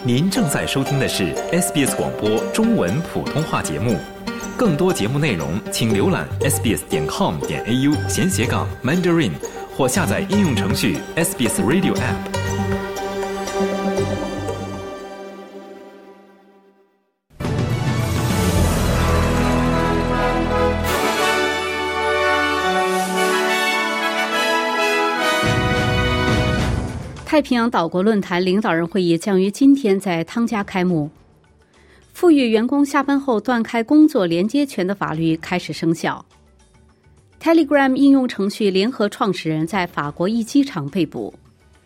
您正在收听的是 SBS 广播中文普通话节目。更多节目内容请浏览 sbs.com.au/Mandarin 或下载应用程序 SBS Radio App。 太平洋岛国论坛领导人会议将于今天在汤加开幕。赋予员工下班后断开工作连接权的法律开始生效。Telegram 应用程序联合创始人在法国一机场被捕。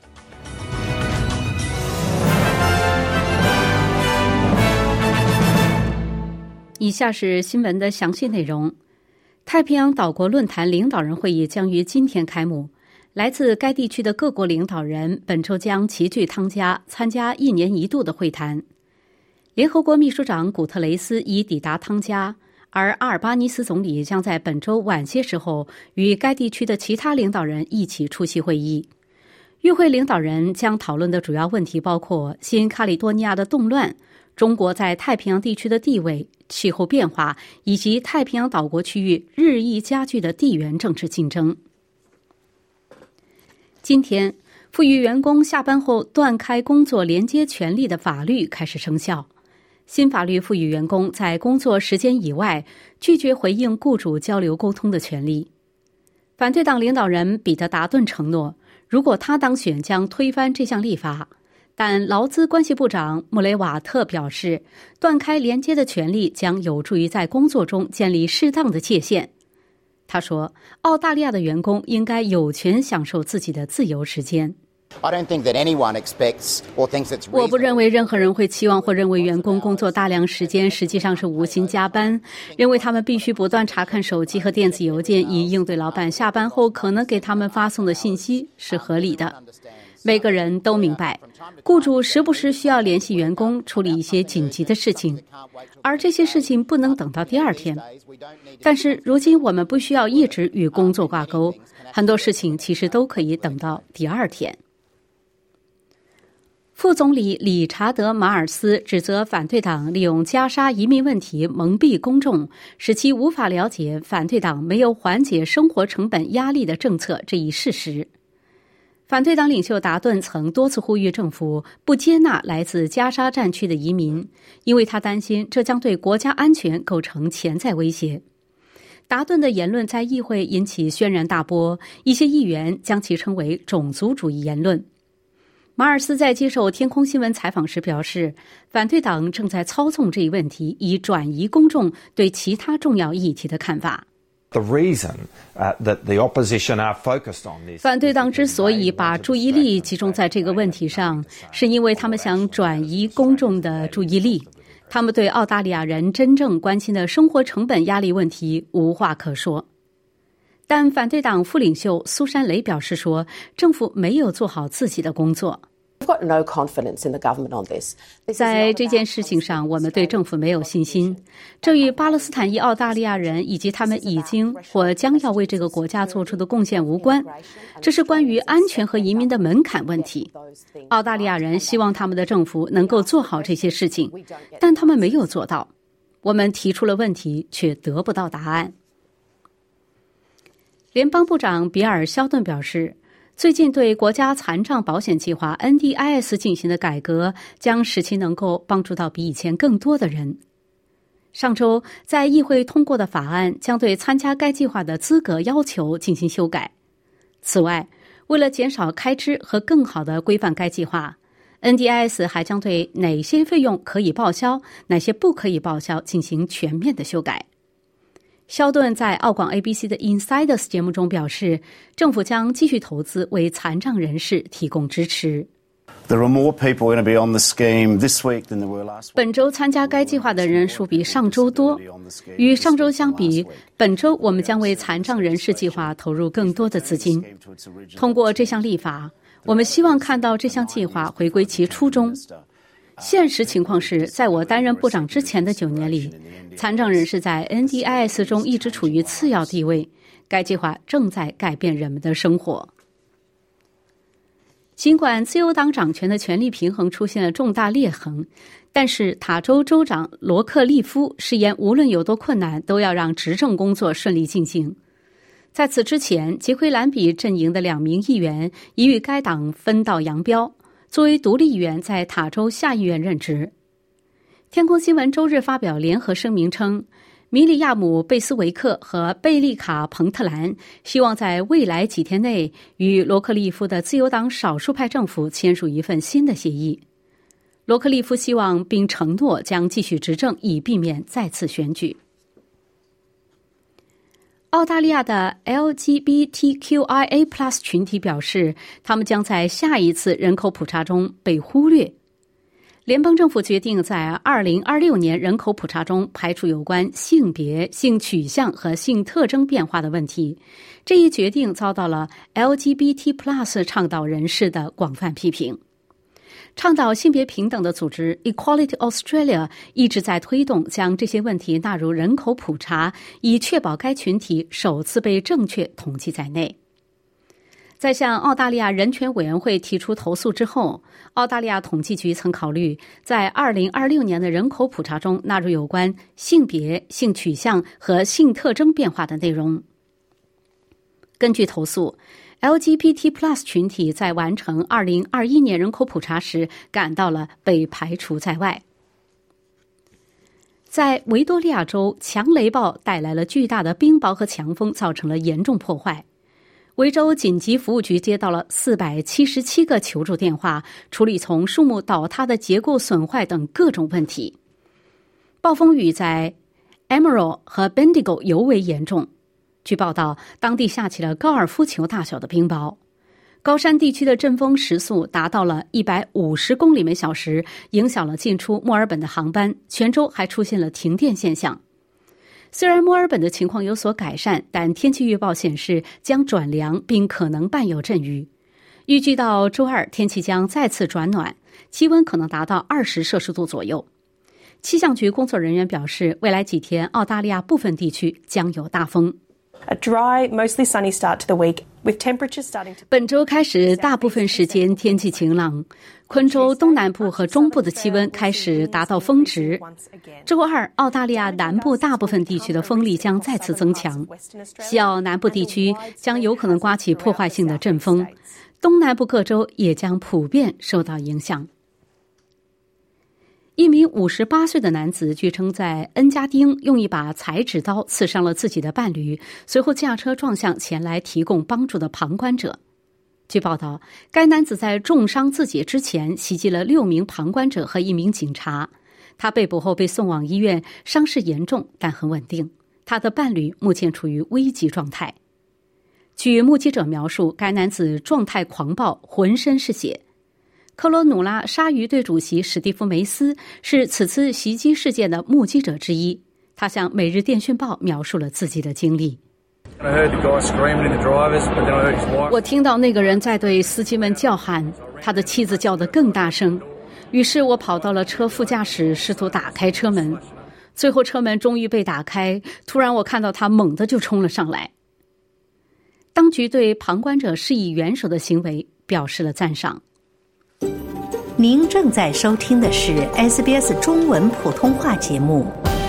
以下是新闻的详细内容。太平洋岛国论坛领导人会议将于今天开幕。来自该地区的各国领导人本周将齐聚汤加，参加1年1度的会谈。联合国秘书长古特雷斯已抵达汤加，而阿尔巴尼斯总理将在本周晚些时候与该地区的其他领导人一起出席会议。与会领导人将讨论的主要问题包括新卡里多尼亚的动乱、中国在太平洋地区的地位、气候变化以及太平洋岛国区域日益加剧的地缘政治竞争。今天，赋予员工下班后断开工作连接权利的法律开始生效。新法律赋予员工在工作时间以外拒绝回应雇主交流沟通的权利。反对党领导人彼得·达顿承诺，如果他当选将推翻这项立法，但劳资关系部长穆雷瓦特表示，断开连接的权利将有助于在工作中建立适当的界限。他说，澳大利亚的员工应该有权享受自己的自由时间。我不认为任何人会期望或认为员工工作大量时间实际上是无薪加班，认为他们必须不断查看手机和电子邮件以应对老板下班后可能给他们发送的信息是合理的。每个人都明白，雇主时不时需要联系员工处理一些紧急的事情，而这些事情不能等到第二天。但是如今我们不需要一直与工作挂钩，很多事情其实都可以等到第二天。副总理理查德·马尔斯指责反对党利用加沙移民问题蒙蔽公众，使其无法了解反对党没有缓解生活成本压力的政策这一事实。反对党领袖达顿曾多次呼吁政府不接纳来自加沙战区的移民，因为他担心这将对国家安全构成潜在威胁。达顿的言论在议会引起轩然大波，一些议员将其称为种族主义言论。马尔斯在接受天空新闻采访时表示，反对党正在操纵这一问题，以转移公众对其他重要议题的看法。反对党之所以把注意力集中在这个问题上，是因为他们想转移公众的注意力。他们对澳大利亚人真正关心的生活成本压力问题无话可说。但反对党副领袖苏珊·雷表示说，政府没有做好自己的工作。在这件事情上，我们对政府没有信心。这与巴勒斯坦裔澳大利亚人以及他们已经或将要为这个国家做出的贡献无关。这是关于安全和移民的门槛问题。澳大利亚人希望他们的政府能够做好这些事情，但他们没有做到。我们提出了问题，却得不到答案。联邦部长比尔·肖顿表示，最近对国家残障保险计划 NDIS 进行的改革将使其能够帮助到比以前更多的人。上周在议会通过的法案将对参加该计划的资格要求进行修改。此外，为了减少开支和更好地规范该计划， NDIS 还将对哪些费用可以报销，哪些不可以报销进行全面的修改。肖顿在澳广 ABC 的 Insiders 节目中表示，政府将继续投资为残障人士提供支持。本周参加该计划的人数比上周多。与上周相比，本周我们将为残障人士计划投入更多的资金。通过这项立法，我们希望看到这项计划回归其初衷。现实情况是，在我担任部长之前的9年里，残障人士在 NDIS 中一直处于次要地位。该计划正在改变人们的生活。 尽管自由党掌权的权力平衡出现了重大裂痕，但是塔州州长罗克利夫誓言无论有多困难都要让执政工作顺利进行。在此之前，杰奎兰比阵营的2名议员已与该党分道扬镳，作为独立议员在塔州下议院任职。天空新闻周日发表联合声明称，米里亚姆·贝斯维克和贝利卡·彭特兰希望在未来几天内与罗克利夫的自由党少数派政府签署一份新的协议。罗克利夫希望并承诺将继续执政，以避免再次选举。澳大利亚的 LGBTQIA+ 群体表示，他们将在下一次人口普查中被忽略。联邦政府决定在2026年人口普查中排除有关性别、性取向和性特征变化的问题。这一决定遭到了 LGBT+ 倡导人士的广泛批评。倡导性别平等的组织 Equality Australia 一直在推动将这些问题纳入人口普查，以确保该群体首次被正确统计在内。在向澳大利亚人权委员会提出投诉之后，澳大利亚统计局曾考虑在2026年的人口普查中纳入有关性别、性取向和性特征变化的内容。根据投诉， LGBT+ 群体在完成2021年人口普查时感到了被排除在外。在维多利亚州，强雷暴带来了巨大的冰雹和强风，造成了严重破坏。维州紧急服务局接到了477个求助电话，处理从树木倒塌的结构损坏等各种问题。暴风雨在 Emerald 和 Bendigo 尤为严重。据报道，当地下起了高尔夫球大小的冰雹。高山地区的阵风时速达到了150公里每小时，影响了进出墨尔本的航班，全州还出现了停电现象。虽然墨尔本的情况有所改善，但天气预报显示将转凉，并可能伴有阵雨。预计到周二，天气将再次转暖，气温可能达到20摄氏度左右。气象局工作人员表示，未来几天澳大利亚部分地区将有大风。 A dry, mostly sunny start to the week, with temperatures starting to... 本周开始，大部分时间天气晴朗，昆州东南部和中部的气温开始达到峰值。周二，澳大利亚南部大部分地区的风力将再次增强，西澳南部地区将有可能刮起破坏性的阵风，东南部各州也将普遍受到影响。一名58岁的男子据称在恩加丁用一把裁纸刀刺伤了自己的伴侣，随后驾车撞向前来提供帮助的旁观者。据报道，该男子在重伤自己之前袭击了6名旁观者和1名警察。他被捕后被送往医院，伤势严重但很稳定。他的伴侣目前处于危急状态。据目击者描述，该男子状态狂暴，浑身是血。科罗努拉鲨鱼队主席史蒂夫·梅斯是此次袭击事件的目击者之一。他向《每日电讯报》描述了自己的经历。我听到那个人在对司机们叫喊，他的妻子叫得更大声。于是我跑到了车副驾驶，试图打开车门。最后车门终于被打开，突然我看到他猛地就冲了上来。当局对旁观者施以援手的行为表示了赞赏。 您正在收听的是 SBS 中文普通话节目。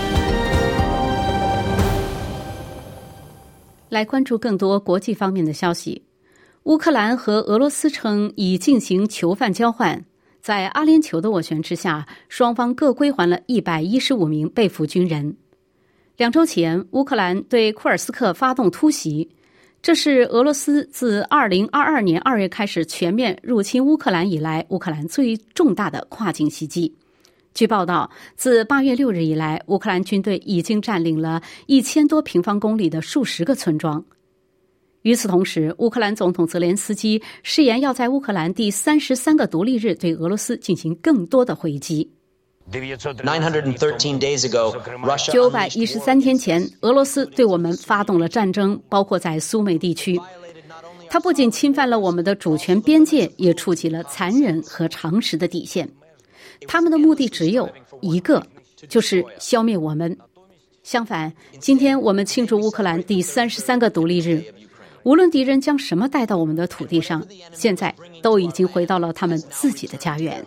来关注更多国际方面的消息。乌克兰和俄罗斯称已进行囚犯交换，在阿联酋的斡旋之下，双方各归还了115名被俘军人。2周前，乌克兰对库尔斯克发动突袭，这是俄罗斯自2022年2月开始全面入侵乌克兰以来，乌克兰最重大的跨境袭击。据报道，自8月6日以来，乌克兰军队已经占领了1000多平方公里的数十个村庄。与此同时，乌克兰总统泽连斯基誓言要在乌克兰第33个独立日对俄罗斯进行更多的回击。913天前，俄罗斯对我们发动了战争，包括在苏美地区。它不仅侵犯了我们的主权边界，也触及了残忍和常识的底线。他们的目的只有一个，就是消灭我们。相反，今天我们庆祝乌克兰第33个独立日， 无论敌人将什么带到我们的土地上，现在都已经回到了他们自己的家园。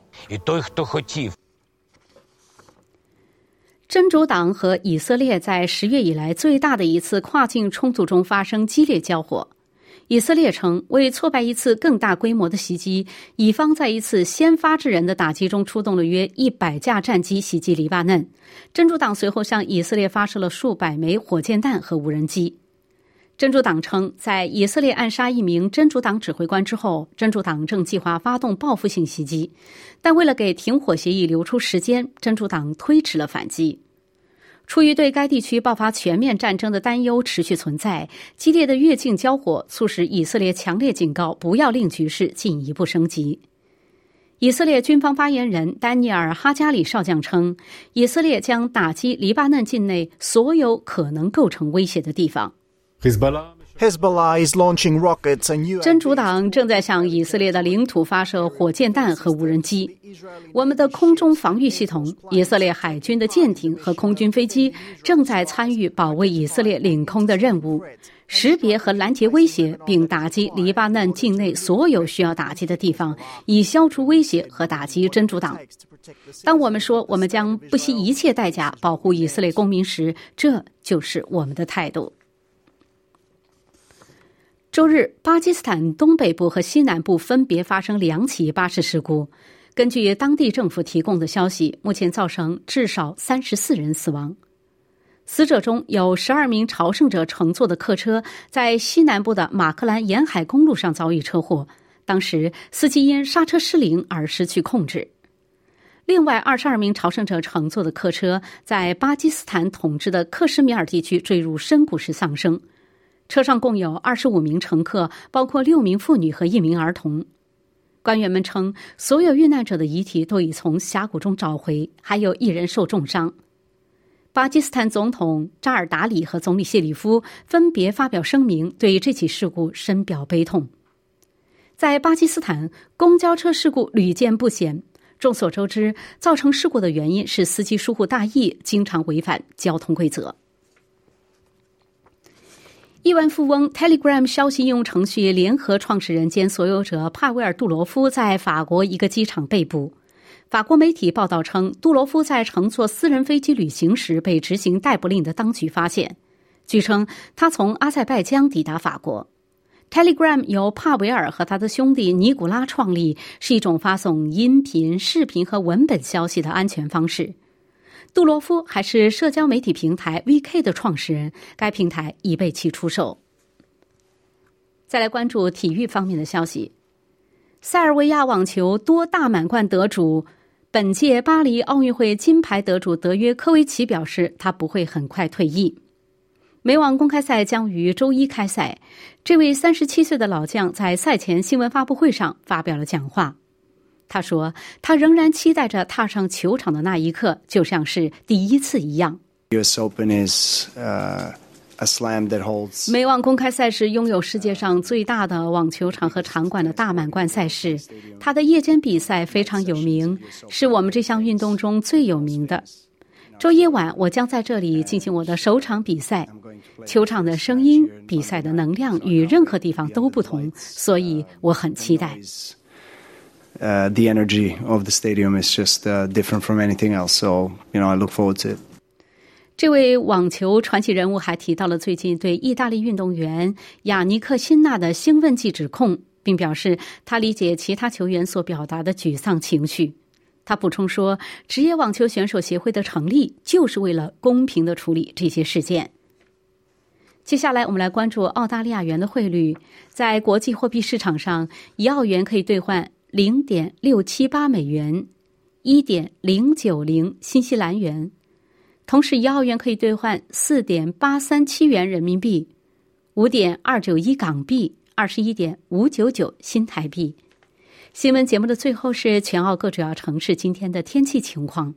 真主党和以色列在10月以来最大的一次跨境冲突中发生激烈交火。以色列称，为挫败一次更大规模的袭击，以方在一次先发制人的打击中出动了约100架战机袭击黎巴嫩。真主党随后向以色列发射了数百枚火箭弹和无人机。真主党称，在以色列暗杀一名真主党指挥官之后，真主党正计划发动报复性袭击，但为了给停火协议留出时间，真主党推迟了反击。出于对该地区爆发全面战争的担忧持续存在，激烈的越境交火促使以色列强烈警告不要令局势进一步升级。以色列军方发言人丹尼尔·哈加里少将称，以色列将打击黎巴嫩境内所有可能构成威胁的地方。 Hezbollah is launching rockets and 真主党正在向以色列的领土发射火箭弹和无人机。我们的空中防御系统、以色列海军的舰艇和空军飞机正在参与保卫以色列领空的任务，识别和拦截威胁，并打击黎巴嫩境内所有需要打击的地方，以消除威胁和打击真主党。当我们说我们将不惜一切代价保护以色列公民时，这就是我们的态度。周日，巴基斯坦东北部和西南部分别发生2起巴士事故。根据当地政府提供的消息，目前造成至少34人死亡。死者中有12名朝圣者乘坐的客车在西南部的马克兰沿海公路上遭遇车祸，当时司机因刹车失灵而失去控制。另外22名朝圣者乘坐的客车在巴基斯坦统治的克什米尔地区坠入深谷时丧生。车上共有25名乘客，包括6名妇女和1名儿童。官员们称，所有遇难者的遗体都已从峡谷中找回，还有1人受重伤。巴基斯坦总统扎尔达里和总理谢里夫分别发表声明，对这起事故深表悲痛。在巴基斯坦，公交车事故屡见不鲜。众所周知，造成事故的原因是司机疏忽大意，经常违反交通规则。亿万富翁 Telegram 消息应用程序联合创始人兼所有者帕维尔·杜罗夫在法国一个机场被捕。法国媒体报道称，杜罗夫在乘坐私人飞机旅行时被执行逮捕令的当局发现。据称，他从阿塞拜疆抵达法国。Telegram 由帕维尔和他的兄弟尼古拉创立，是一种发送音频、视频和文本消息的安全方式。杜罗夫还是社交媒体平台 VK 的创始人，该平台已被其出售。再来关注体育方面的消息。塞尔维亚网球多大满贯得主、本届巴黎奥运会金牌得主德约科维奇表示，他不会很快退役。美网公开赛将于周一开赛，这位37岁的老将在赛前新闻发布会上发表了讲话。他说，他仍然期待着踏上球场的那一刻，就像是第一次一样。 US Open is a slam that holds 美网公开赛是拥有世界上最大的网球场和场馆的大满贯赛事，它的夜间比赛非常有名，是我们这项运动中最有名的。周夜晚，我将在这里进行我的首场比赛。球场的声音、比赛的能量与任何地方都不同，所以我很期待。 The energy of the stadium is just different from anything else. So, I look forward to it. 这位网球传奇人物还提到了最近对意大利运动员雅尼克·辛纳的兴奋剂指控，并表示他理解其他球员所表达的沮丧情绪。他补充说，职业网球选手协会的成立就是为了公平地处理这些事件。接下来我们来关注澳大利亚元的汇率。在国际货币市场上，1澳元可以兑换0.678美元， 1.090 新西兰元。同时1澳元可以兑换 4.837 元人民币， 5.291 港币， 21.599 新台币。新闻节目的最后是全澳各主要城市今天的天气情况。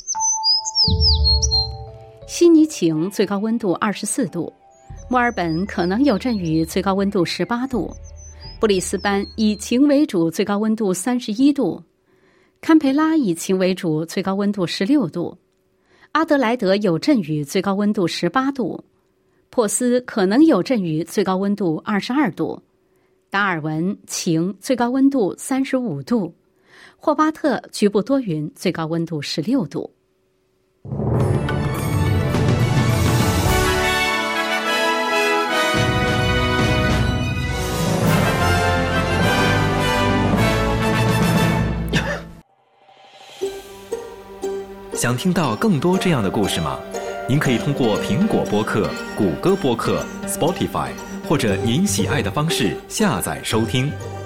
悉尼晴，最高温度24度；墨尔本可能有阵雨，最高温度18度；布里斯班以晴为主，最高温度31度；堪培拉以晴为主，最高温度16度；阿德莱德有阵雨，最高温度18度； 珀斯可能有阵雨，最高温度22度；达尔文晴，最高温度35度；霍巴特局部多云，最高温度16度。 想听到更多这样的故事吗？您可以通过苹果播客、谷歌播客、Spotify 或者您喜爱的方式下载收听。